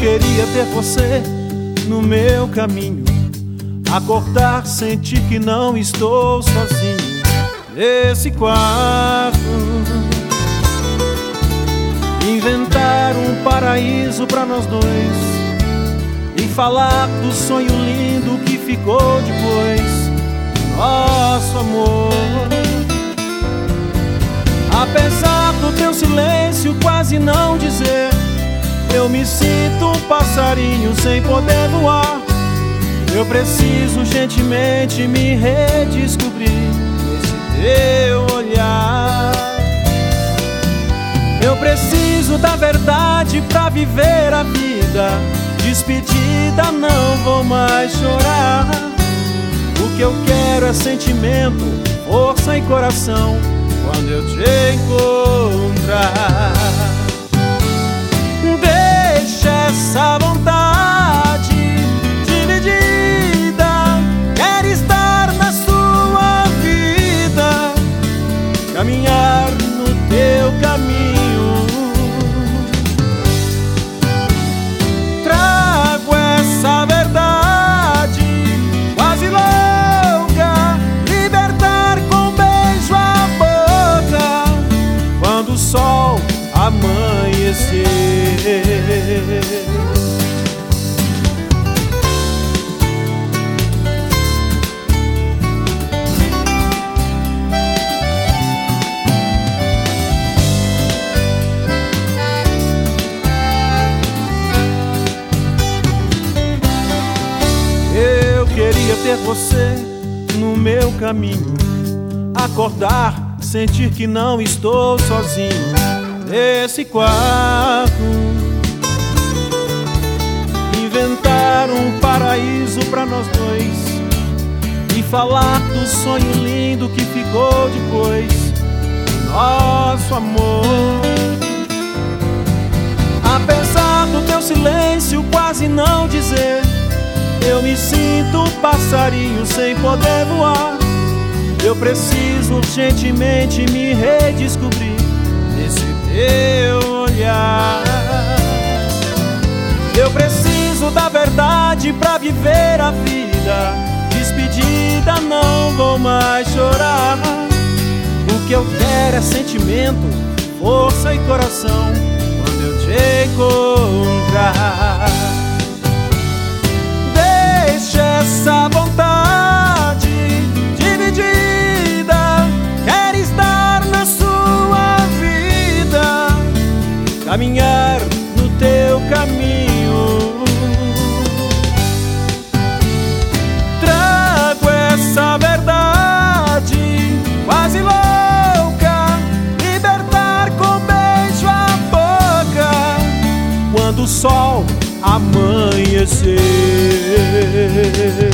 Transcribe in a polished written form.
queria ter você no meu caminho, acordar, sentir que não estou sozinho nesse quarto, inventar um paraíso pra nós dois e falar do sonho lindo que ficou depois do nosso amor. Apesar do teu silêncio quase não dizer, eu me sinto um passarinho sem poder voar. Eu preciso urgentemente me redescobrir nesse teu olhar. Eu preciso da verdade pra viver a vida. Despedida, não vou mais chorar. O que eu quero é sentimento, força e coração quando eu te encontrar. Deixa essa vontade dividida, quero estar na sua vida, caminhar no teu caminho. Trago essa verdade quase louca, libertar com um beijo a boca quando o sol amanhecer. Eu queria ter você no meu caminho, acordar, sentir que não estou sozinho nesse quarto, inventar um paraíso pra nós dois e falar do sonho lindo que ficou depois do nosso amor. Apesar do teu silêncio quase não dizer, eu me sinto um passarinho sem poder voar. Eu preciso urgentemente me redescobrir nesse teu olhar. Eu preciso da verdade pra viver a vida. Despedida, não vou mais chorar. O que eu quero é sentimento, força e coração quando eu te encontrar. Deixa essa vontade dividida, quero estar na sua vida, caminhar no teu caminho. Trago essa verdade quase louca, libertar com um beijo a boca quando o sol amanhecer.